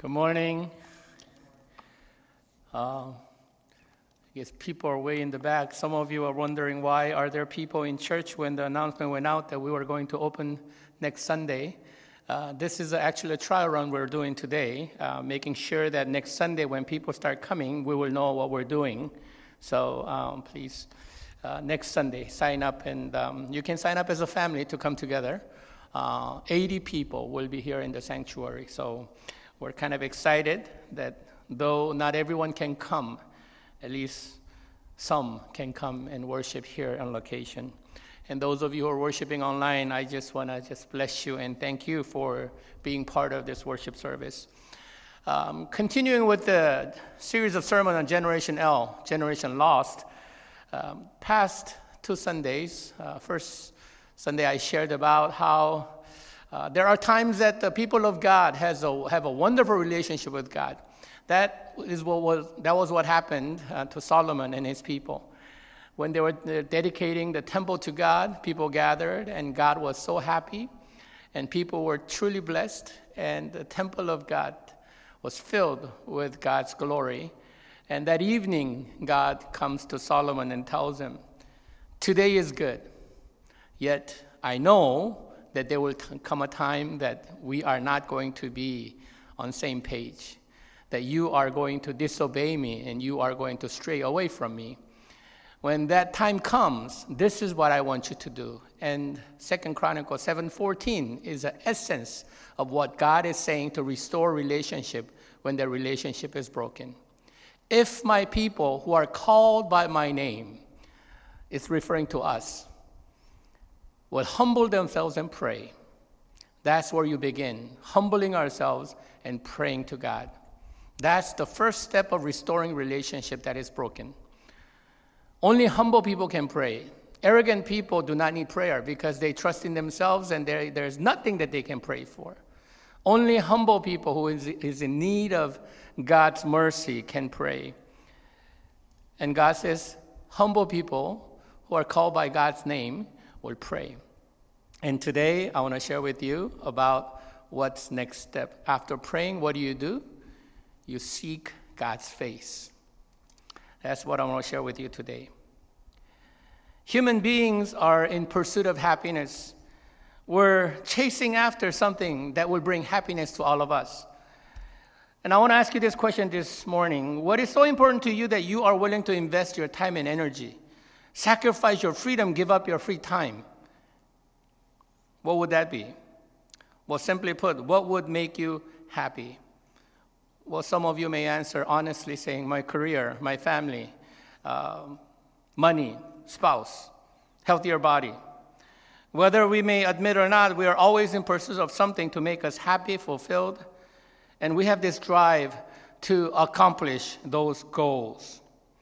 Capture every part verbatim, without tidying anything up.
Good morning. Uh, I guess people are way in the back. Some of you are wondering why are there people in church when the announcement went out that we were going to open next Sunday. Uh, this is actually a trial run we're doing today, uh, making sure that next Sunday when people start coming, we will know what we're doing. So um, please, uh, next Sunday, sign up. And um, you can sign up as a family to come together. Uh, eighty people will be here in the sanctuary. So we're kind of excited that though not everyone can come, at least some can come and worship here on location. And those of you who are worshiping online, I just want to just bless you and thank you for being part of this worship service. Um, continuing with the series of sermons on Generation L, Generation Lost, um, past two Sundays, uh, first Sunday I shared about how uh, there are times that the people of God has a, have a wonderful relationship with God. That is what was that was what happened uh, to Solomon and his people. When they were dedicating the temple to God, people gathered, and God was so happy, and people were truly blessed, and the temple of God was filled with God's glory. And that evening, God comes to Solomon and tells him, "Today is good, yet I know that there will t- come a time that we are not going to be on the same page, that you are going to disobey me, and you are going to stray away from me. When that time comes, this is what I want you to do." And Second Chronicles seven fourteen is the essence of what God is saying to restore relationship when the relationship is broken. If my people who are called by my name, it's referring to us, will humble themselves and pray. That's where you begin, humbling ourselves and praying to God. That's the first step of restoring relationship that is broken. Only humble people can pray. Arrogant people do not need prayer because they trust in themselves and there, there's nothing that they can pray for. Only humble people who is, is in need of God's mercy can pray. And God says, humble people who are called by God's name will pray. And today I want to share with you about what's next step. After praying, what do you do? You seek God's face. That's what I want to share with you today. Human beings are in pursuit of happiness. We're chasing after something that will bring happiness to all of us. And I want to ask you this question this morning. What is so important to you that you are willing to invest your time and energy? Sacrifice your freedom, give up your free time. What would that be? Well, simply put, what would make you happy? Well, some of you may answer honestly saying, my career, my family, uh, money, spouse, healthier body. Whether we may admit or not, we are always in pursuit of something to make us happy, fulfilled, and we have this drive to accomplish those goals.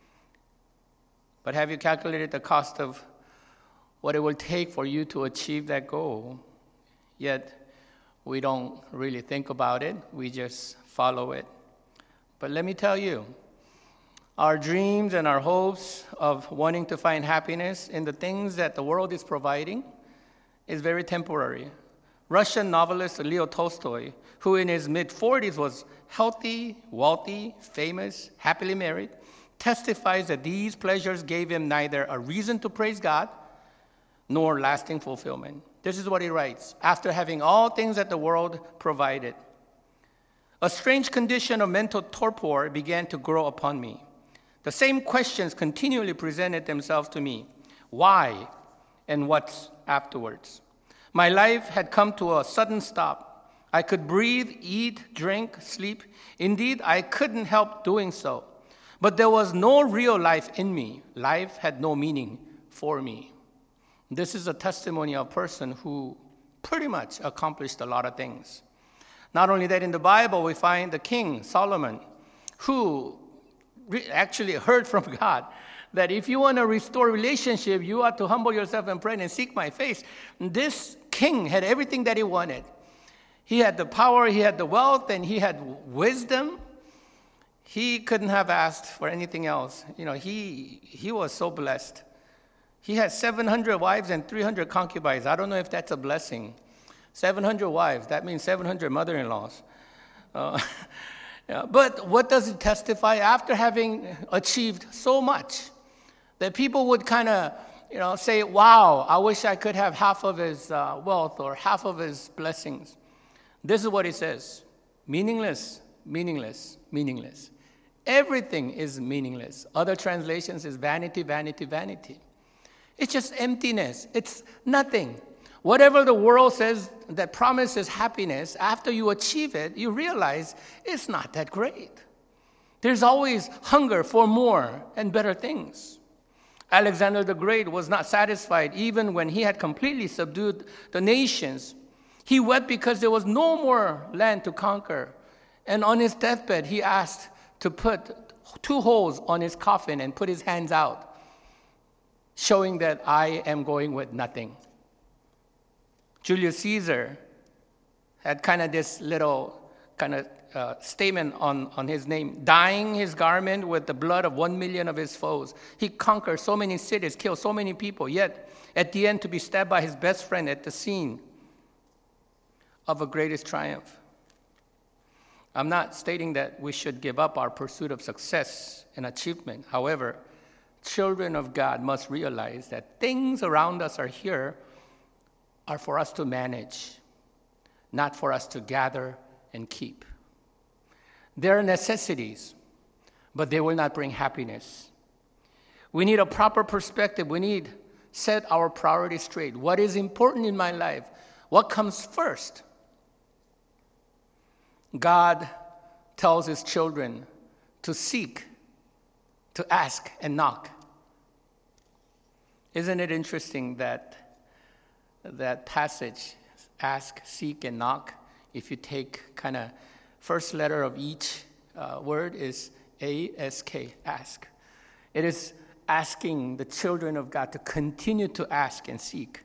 But have you calculated the cost of what it will take for you to achieve that goal? Yet, we don't really think about it. We just follow it. But let me tell you, our dreams and our hopes of wanting to find happiness in the things that the world is providing is very temporary. Russian novelist Leo Tolstoy, who in his mid-forties was healthy, wealthy, famous, happily married, testifies that these pleasures gave him neither a reason to praise God nor lasting fulfillment. This is what he writes: after having all things that the world provided, a strange condition of mental torpor began to grow upon me. The same questions continually presented themselves to me. Why and what's afterwards? My life had come to a sudden stop. I could breathe, eat, drink, sleep. Indeed, I couldn't help doing so. But there was no real life in me. Life had no meaning for me. This is a testimony of a person who pretty much accomplished a lot of things. Not only that, in the Bible, we find the king, Solomon, who re- actually heard from God that if you want to restore relationship, you ought to humble yourself and pray and seek my face. This king had everything that he wanted. He had the power, he had the wealth, and he had wisdom. He couldn't have asked for anything else. You know, he he was so blessed. He had seven hundred wives and three hundred concubines. I don't know if that's a blessing. seven hundred wives, that means seven hundred mother-in-laws. Uh, Yeah, but what does it testify? After having achieved so much, that people would kind of, you know, say, wow, I wish I could have half of his uh, wealth or half of his blessings. This is what it says. Meaningless, meaningless, meaningless. Everything is meaningless. Other translations is vanity, vanity, vanity. It's just emptiness. It's nothing. Whatever the world says that promises happiness, after you achieve it, you realize it's not that great. There's always hunger for more and better things. Alexander the Great was not satisfied even when he had completely subdued the nations. He wept because there was no more land to conquer. And on his deathbed, he asked to put two holes on his coffin and put his hands out, showing that I am going with nothing. Julius Caesar had kind of this little kind of uh, statement on, on his name, dyeing his garment with the blood of one million of his foes. He conquered so many cities, killed so many people, yet at the end to be stabbed by his best friend at the scene of a greatest triumph. I'm not stating that we should give up our pursuit of success and achievement. However, children of God must realize that things around us are here are for us to manage, not for us to gather and keep. They are necessities, but they will not bring happiness. We need a proper perspective. We need to set our priorities straight. What is important in my life? What comes first? God tells his children to seek, to ask, and knock. Isn't it interesting that that passage, ask, seek, and knock, if you take kind of first letter of each uh, word is A S K, ask. It is asking the children of God to continue to ask and seek.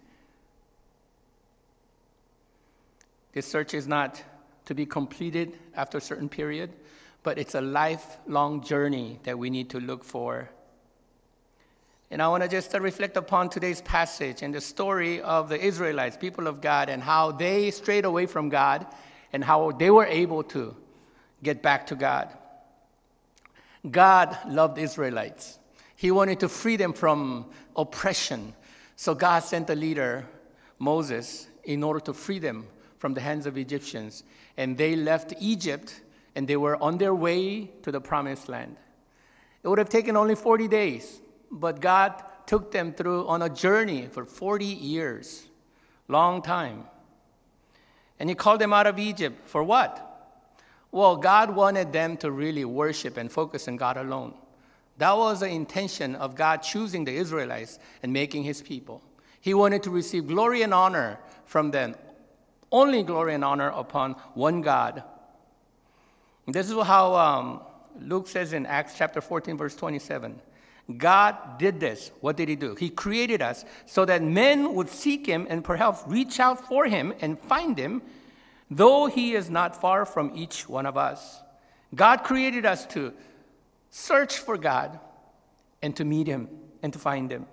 This search is not to be completed after a certain period, but it's a lifelong journey that we need to look for. And I want to just uh, reflect upon today's passage and the story of the Israelites, people of God, and how they strayed away from God and how they were able to get back to God. God loved Israelites. He wanted to free them from oppression. So God sent a leader, Moses, in order to free them from the hands of Egyptians. And they left Egypt, and they were on their way to the promised land. It would have taken only forty days. But God took them through on a journey for forty years, long time. And he called them out of Egypt for what? Well, God wanted them to really worship and focus on God alone. That was the intention of God choosing the Israelites and making his people. He wanted to receive glory and honor from them, only glory and honor upon one God. And this is how um, Luke says in Acts chapter fourteen, verse twenty-seven. God did this. What did he do? He created us so that men would seek him and perhaps reach out for him and find him, though he is not far from each one of us. God created us to search for God and to meet him and to find him.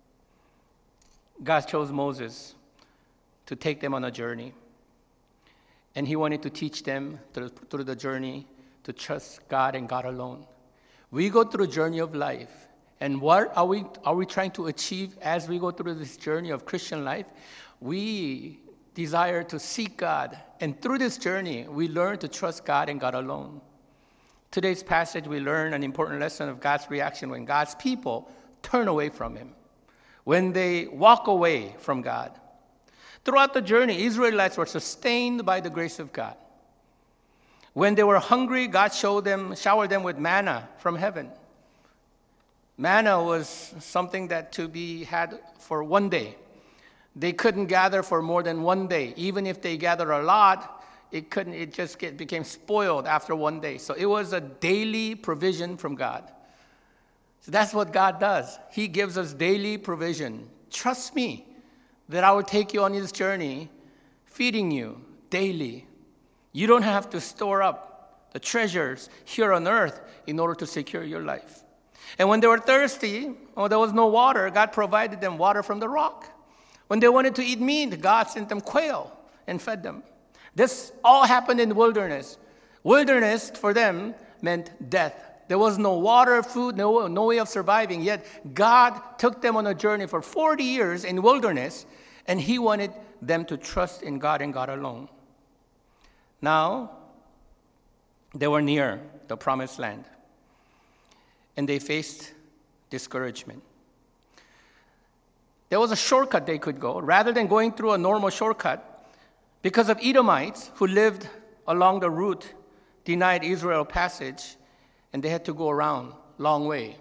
God chose Moses to take them on a journey. And he wanted to teach them through, through the journey to trust God and God alone. We go through a journey of life. And what are we are we trying to achieve as we go through this journey of Christian life? We desire to seek God. And through this journey, we learn to trust God and God alone. Today's passage, we learn an important lesson of God's reaction when God's people turn away from him, when they walk away from God. Throughout the journey, Israelites were sustained by the grace of God. When they were hungry, God showed them, showered them with manna from heaven. Manna was something that to be had for one day. They couldn't gather for more than one day. Even if they gathered a lot, it couldn't. It just get, became spoiled after one day. So it was a daily provision from God. So that's what God does. He gives us daily provision. Trust me that I will take you on this journey, feeding you daily. You don't have to store up the treasures here on earth in order to secure your life. And when they were thirsty, or there was no water, God provided them water from the rock. When they wanted to eat meat, God sent them quail and fed them. This all happened in the wilderness. Wilderness for them meant death. There was no water, food, no, no way of surviving. Yet God took them on a journey for forty years in wilderness, and he wanted them to trust in God and God alone. Now, they were near the promised land, and they faced discouragement. There was a shortcut they could go. Rather than going through a normal shortcut, because of Edomites who lived along the route, denied Israel passage, and they had to go around, long way.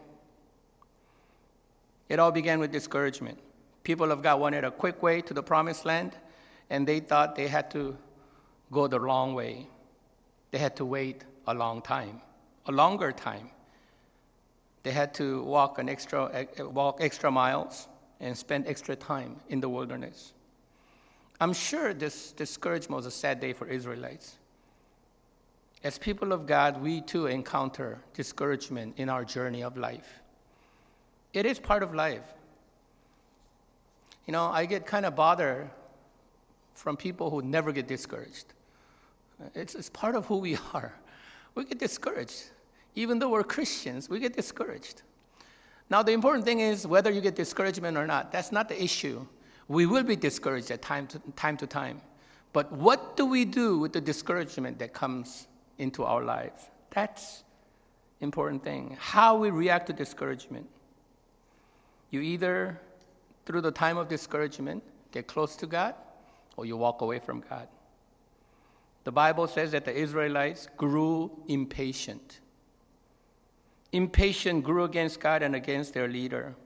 It all began with discouragement. People of God wanted a quick way to the promised land, and they thought they had to go the long way. They had to wait a long time, a longer time. They had to walk an extra, walk extra miles and spend extra time in the wilderness. I'm sure this discouragement was a sad day for Israelites. As people of God, we too encounter discouragement in our journey of life. It is part of life. You know, I get kind of bothered from people who never get discouraged. It's, it's part of who we are. We get discouraged. Even though we're Christians, we get discouraged. Now, the important thing is whether you get discouragement or not. That's not the issue. We will be discouraged at time to time. To time. But what do we do with the discouragement that comes into our lives? That's the important thing. How we react to discouragement. You either, through the time of discouragement, get close to God, or you walk away from God. The Bible says that the Israelites grew impatient. Impatient grew against God and against their leader.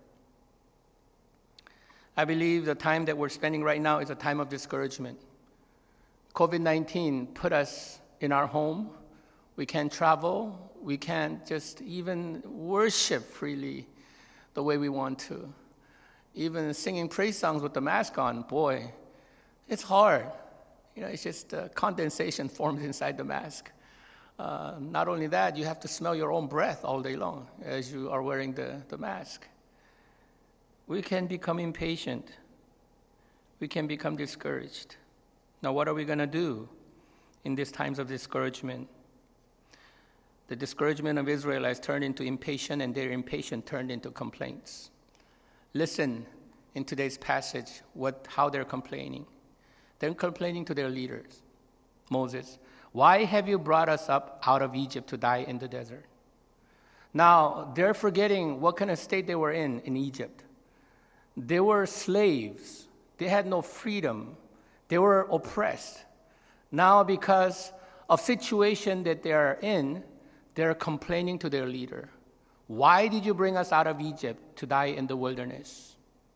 I believe the time that we're spending right now is a time of discouragement. covid nineteen put us in our home. We can't travel. We can't just even worship freely the way we want to. Even singing praise songs with the mask on, boy, it's hard. You know, it's just uh, condensation forms inside the mask. Uh, not only that, you have to smell your own breath all day long as you are wearing the, the mask. We can become impatient. We can become discouraged. Now, what are we going to do in these times of discouragement? The discouragement of Israelites turned into impatience, and their impatience turned into complaints. Listen in today's passage what how they're complaining. They're complaining to their leaders. Moses, why have you brought us up out of Egypt to die in the desert? Now, they're forgetting what kind of state they were in in Egypt. They were slaves. They had no freedom. They were oppressed. Now, because of situation that they are in, they're complaining to their leader. Why did you bring us out of Egypt to die in the wilderness?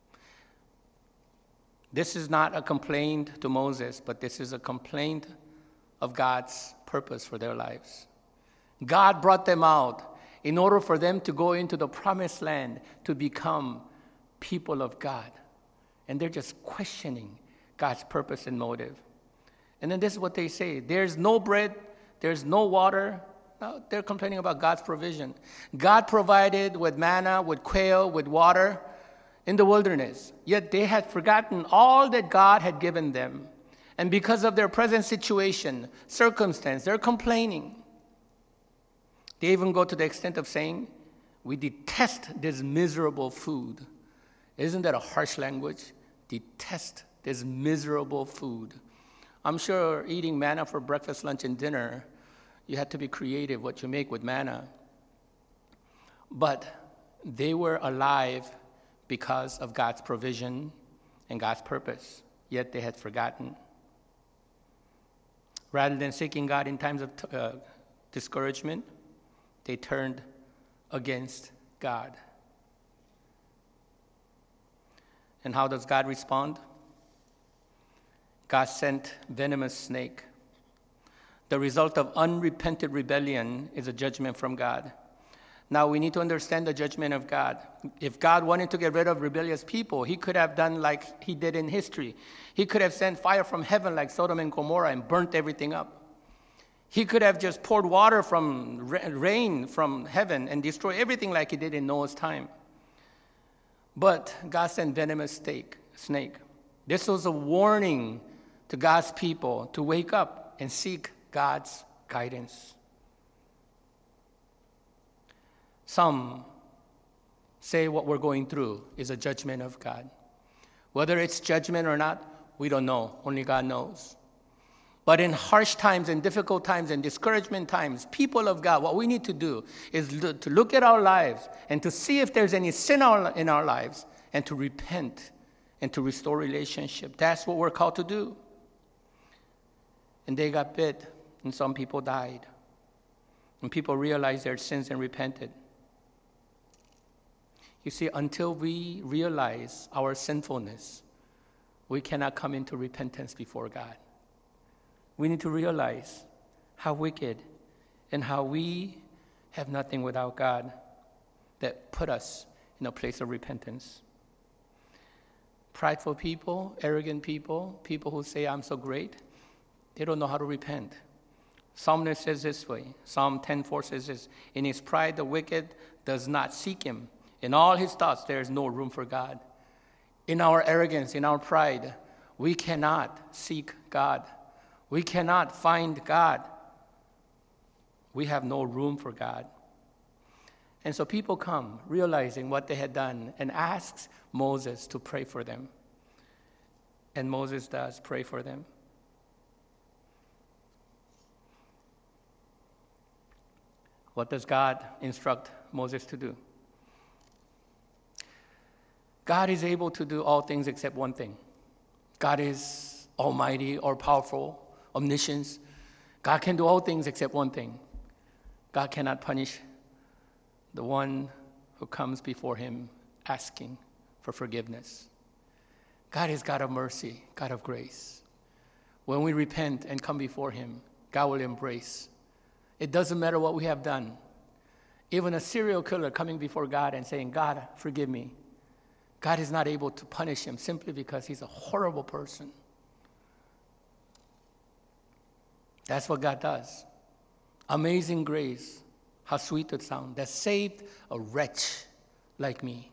This is not a complaint to Moses, but this is a complaint of God's purpose for their lives. God brought them out in order for them to go into the promised land to become people of God. And they're just questioning God's purpose and motive. And then this is what they say. There's no bread, there's no water. No, they're complaining about God's provision. God provided with manna, with quail, with water in the wilderness. Yet they had forgotten all that God had given them. And because of their present situation, circumstance, they're complaining. They even go to the extent of saying, we detest this miserable food. Isn't that a harsh language? Detest this miserable food. I'm sure eating manna for breakfast, lunch, and dinner, you had to be creative what you make with manna. But they were alive because of God's provision and God's purpose, yet they had forgotten. Rather than seeking God in times of uh, discouragement, they turned against God. And how does God respond? God sent venomous snake. The result of unrepented rebellion is a judgment from God. Now, we need to understand the judgment of God. If God wanted to get rid of rebellious people, he could have done like he did in history. He could have sent fire from heaven like Sodom and Gomorrah and burnt everything up. He could have just poured water from rain from heaven and destroyed everything like he did in Noah's time. But God sent venomous snake. This was a warning to God's people to wake up and seek God's guidance. Some say what we're going through is a judgment of God. Whether it's judgment or not, we don't know. Only God knows. But in harsh times, in difficult times, in discouragement times, people of God, what we need to do is to look at our lives and to see if there's any sin in our lives and to repent and to restore relationship. That's what we're called to do. And they got bit, and some people died. And people realized their sins and repented. You see, until we realize our sinfulness, we cannot come into repentance before God. We need to realize how wicked and how we have nothing without God that put us in a place of repentance. Prideful people, arrogant people, people who say, I'm so great, they don't know how to repent. Psalmist says this way, Psalm ten four says this, in his pride the wicked does not seek him. In all his thoughts there is no room for God. In our arrogance, in our pride, we cannot seek God. We cannot find God. We have no room for God. And so people come realizing what they had done and asks Moses to pray for them. And Moses does pray for them. What does God instruct Moses to do? God is able to do all things except one thing. God is almighty, all-powerful, omniscience. God can do all things except one thing. God cannot punish the one who comes before him asking for forgiveness. God is God of mercy, God of grace. When we repent and come before him, God will embrace. It doesn't matter what we have done. Even a serial killer coming before God and saying, God, forgive me. God is not able to punish him simply because he's a horrible person. That's what God does. Amazing grace. How sweet it sounds. That saved a wretch like me.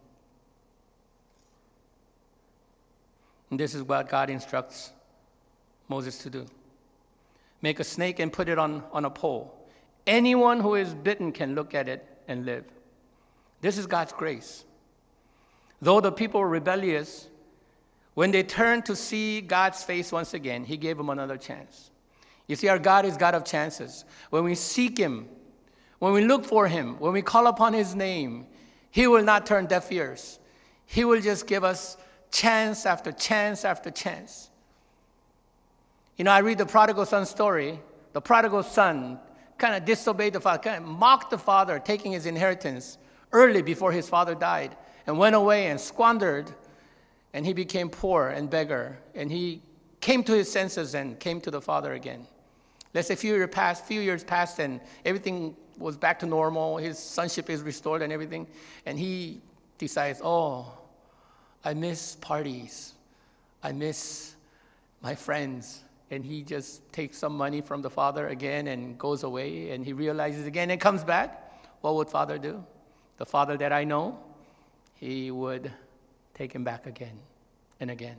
And this is what God instructs Moses to do. Make a snake and put it on, on a pole. Anyone who is bitten can look at it and live. This is God's grace. Though the people were rebellious, when they turned to see God's face once again, he gave them another chance. You see, our God is God of chances. When we seek him, when we look for him, when we call upon his name, he will not turn deaf ears. He will just give us chance after chance after chance. You know, I read the prodigal son story. The prodigal son kind of disobeyed the father, kind of mocked the father, taking his inheritance early before his father died, and went away and squandered, and he became poor and beggar, and he came to his senses and came to the father again. Let's say a few years passed, few years passed, and everything was back to normal. His sonship is restored and everything, and he decides, oh, I miss parties. I miss my friends. And he just takes some money from the father again and goes away, and he realizes again and comes back. What would father do? The father that I know, he would take him back again and again.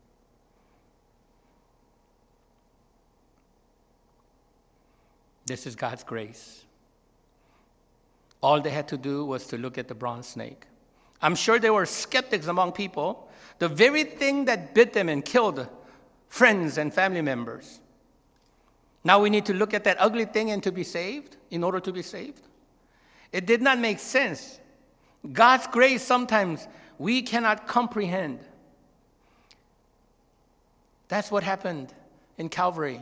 This is God's grace. All they had to do was to look at the bronze snake. I'm sure there were skeptics among people. The very thing that bit them and killed friends and family members. Now we need to look at that ugly thing and to be saved, in order to be saved. It did not make sense. God's grace sometimes we cannot comprehend. That's what happened in Calvary.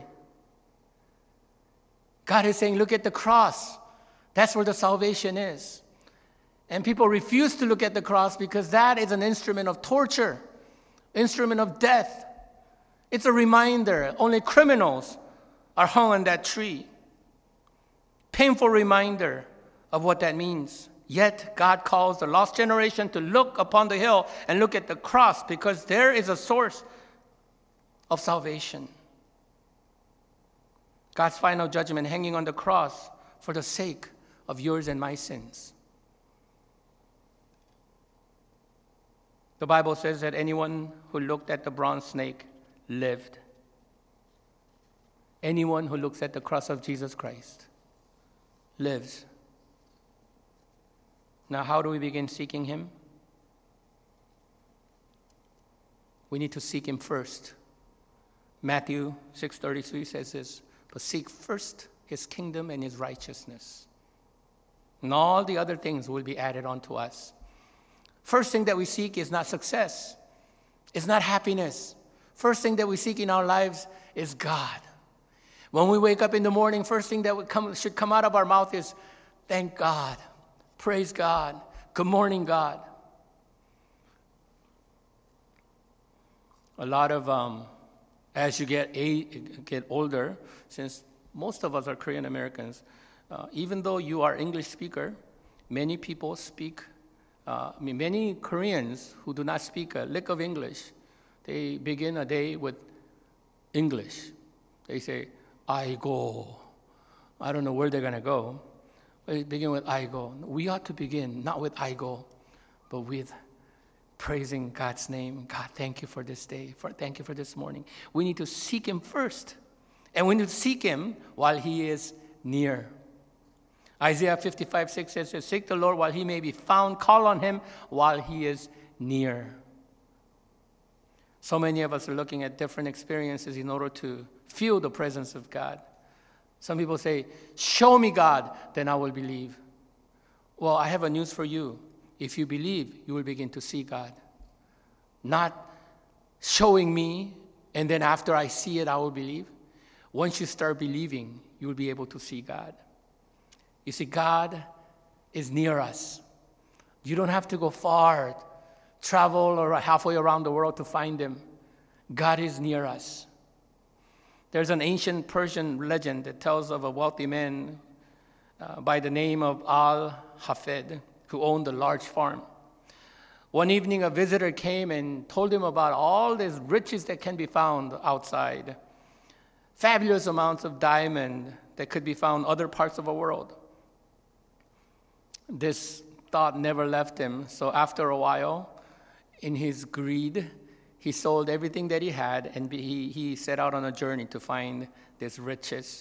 God is saying, look at the cross. That's where the salvation is. And people refuse to look at the cross because that is an instrument of torture, instrument of death. It's a reminder. Only criminals are hung on that tree. Painful reminder of what that means. Yet God calls the lost generation to look upon the hill and look at the cross, because there is a source of salvation. God's final judgment hanging on the cross for the sake of yours and my sins. The Bible says that anyone who looked at the bronze snake lived. Anyone who looks at the cross of Jesus Christ lives. Now, how do we begin seeking him? We need to seek him first. Matthew six thirty-three says this, but seek first his kingdom and his righteousness, and all the other things will be added onto us. First thing that we seek is not success. It's not happiness. First thing that we seek in our lives is God. When we wake up in the morning, first thing that would come, should come out of our mouth is, thank God, praise God, good morning, God. A lot of, um, as you get a, get older, since most of us are Korean Americans, uh, even though you are English speaker, many people speak, uh, I mean, many Koreans who do not speak a lick of English, they begin a day with English. They say, I go. I don't know where they're going to go. They begin with I go. We ought to begin not with I go, but with praising God's name. God, thank you for this day. For thank you for this morning. We need to seek him first. And we need to seek him while he is near. Isaiah fifty-five six says, seek the Lord while he may be found. Call on him while he is near. So many of us are looking at different experiences in order to feel the presence of God. Some people say, show me God, then I will believe. Well, I have a news for you. If you believe, you will begin to see God. Not showing me, and then after I see it, I will believe. Once you start believing, you will be able to see God. You see, God is near us. You don't have to go far, travel or halfway around the world to find him. God is near us. There's an ancient Persian legend that tells of a wealthy man uh, by the name of Al-Hafed, who owned a large farm. One evening, a visitor came and told him about all these riches that can be found outside. Fabulous amounts of diamond that could be found in other parts of the world. This thought never left him, so after a while, in his greed, he sold everything that he had, and he, he set out on a journey to find these riches.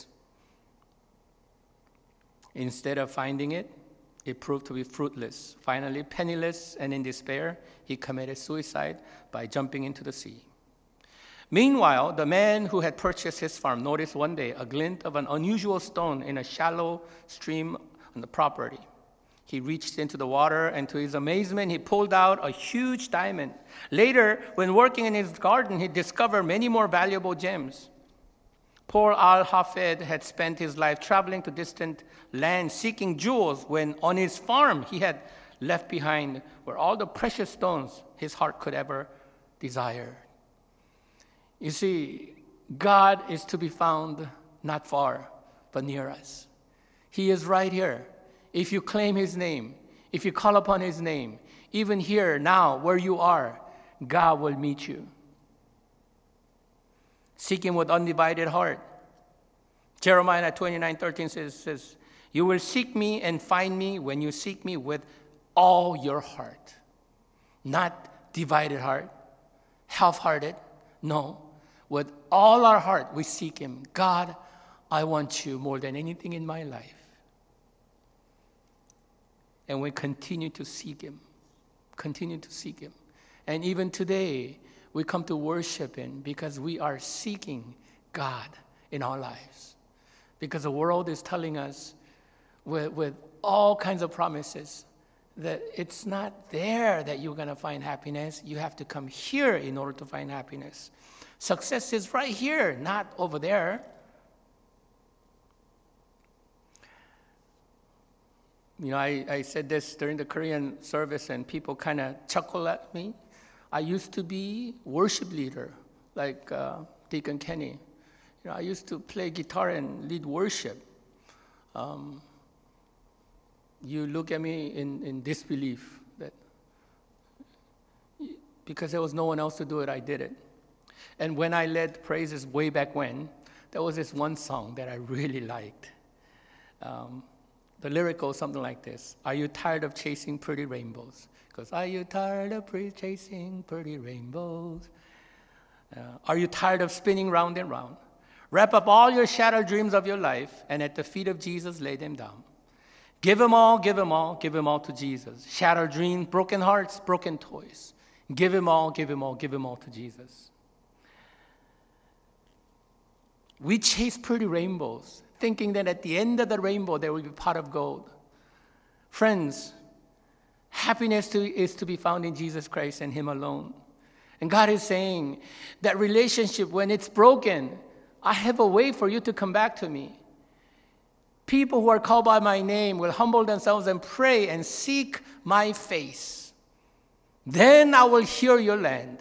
Instead of finding it, it proved to be fruitless. Finally, penniless and in despair, he committed suicide by jumping into the sea. Meanwhile, the man who had purchased his farm noticed one day a glint of an unusual stone in a shallow stream on the property. He reached into the water, and to his amazement, he pulled out a huge diamond. Later, when working in his garden, he discovered many more valuable gems. Poor Al-Hafed had spent his life traveling to distant lands seeking jewels, when on his farm he had left behind were all the precious stones his heart could ever desire. You see, God is to be found not far, but near us. He is right here. If you claim his name, if you call upon his name, even here, now, where you are, God will meet you. Seek him with undivided heart. Jeremiah twenty-nine thirteen says, says, you will seek me and find me when you seek me with all your heart. Not divided heart, half-hearted. No, with all our heart we seek him. God, I want you more than anything in my life. And we continue to seek him, continue to seek him. And even today, we come to worship him because we are seeking God in our lives. Because the world is telling us with, with all kinds of promises that it's not there that you're going to find happiness. You have to come here in order to find happiness. Success is right here, not over there. You know, I, I said this during the Korean service, and people kind of chuckle at me. I used to be worship leader, like uh, Deacon Kenny. You know, I used to play guitar and lead worship. Um, you look at me in, in disbelief that because there was no one else to do it, I did it. And when I led praises way back when, there was this one song that I really liked. Um, The lyric goes something like this. Are you tired of chasing pretty rainbows? Because are you tired of pre- chasing pretty rainbows? Uh, are you tired of spinning round and round? Wrap up all your shattered dreams of your life, and at the feet of Jesus, lay them down. Give them all, give them all, give them all to Jesus. Shattered dreams, broken hearts, broken toys. Give them all, give them all, give them all to Jesus. We chase pretty rainbows, thinking that at the end of the rainbow, there will be a pot of gold. Friends, happiness to, is to be found in Jesus Christ and Him alone. And God is saying that relationship, when it's broken, I have a way for you to come back to me. People who are called by my name will humble themselves and pray and seek my face. Then I will heal your land.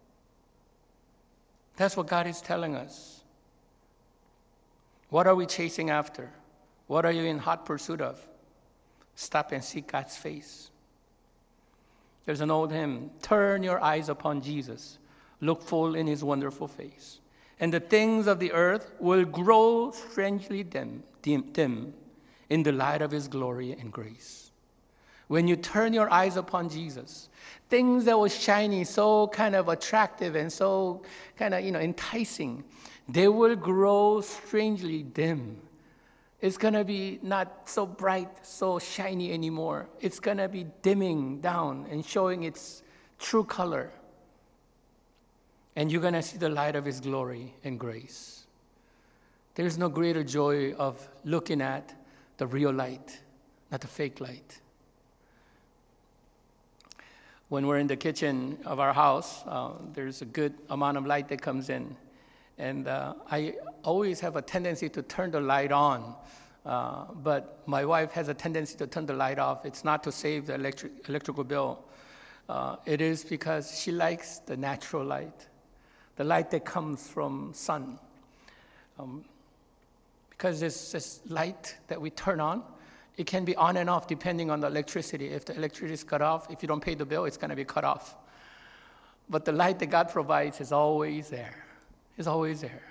That's what God is telling us. What are we chasing after? What are you in hot pursuit of? Stop and seek God's face. There's an old hymn, turn your eyes upon Jesus, look full in His wonderful face, and the things of the earth will grow strangely dim, dim, dim in the light of His glory and grace. When you turn your eyes upon Jesus, things that were shiny, so kind of attractive and so kind of, you know, enticing, they will grow strangely dim. It's going to be not so bright, so shiny anymore. It's going to be dimming down and showing its true color. And you're going to see the light of His glory and grace. There's no greater joy of looking at the real light, not the fake light. When we're in the kitchen of our house, uh, there's a good amount of light that comes in. And uh, I always have a tendency to turn the light on. Uh, but my wife has a tendency to turn the light off. It's not to save the electric, electrical bill. Uh, it is because she likes the natural light, the light that comes from sun. Um, because this, this light that we turn on, it can be on and off depending on the electricity. If the electricity is cut off, if you don't pay the bill, it's going to be cut off. But the light that God provides is always there. It's always there.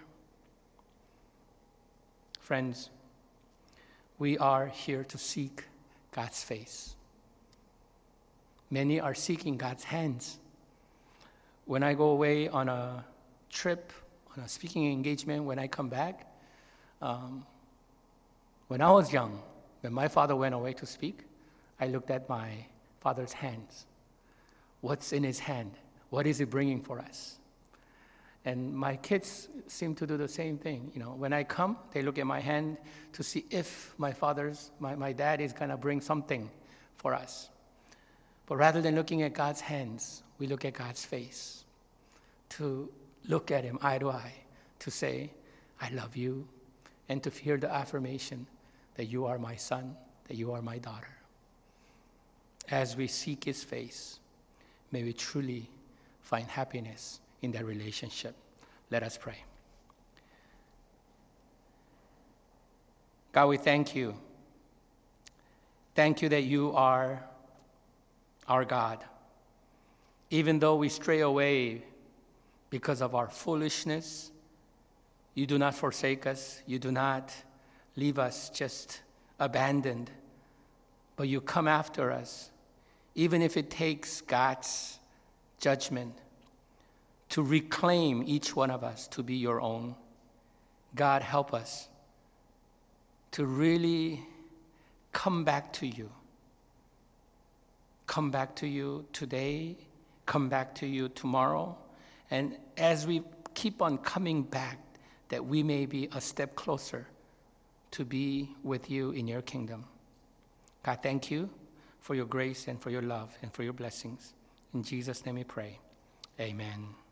Friends, we are here to seek God's face. Many are seeking God's hands. When I go away on a trip, on a speaking engagement, when I come back, um, when I was young, when my father went away to speak, I looked at my father's hands. What's in his hand? What is he bringing for us? And my kids seem to do the same thing. You know, when I come, they look at my hand to see if my father's, my, my dad is going to bring something for us. But rather than looking at God's hands, we look at God's face, to look at Him eye to eye, to say, I love you, and to hear the affirmation that you are my son, that you are my daughter. As we seek His face, may we truly find happiness in that relationship. Let us pray. God, we thank you. Thank you that you are our God. Even though we stray away because of our foolishness, you do not forsake us. You do not leave us just abandoned, but you come after us, even if it takes God's judgment to reclaim each one of us to be your own. God, help us to really come back to you. Come back to you today, come back to you tomorrow, and as we keep on coming back, that we may be a step closer to be with you in your kingdom. God, thank you for your grace and for your love and for your blessings. In Jesus' name we pray. Amen.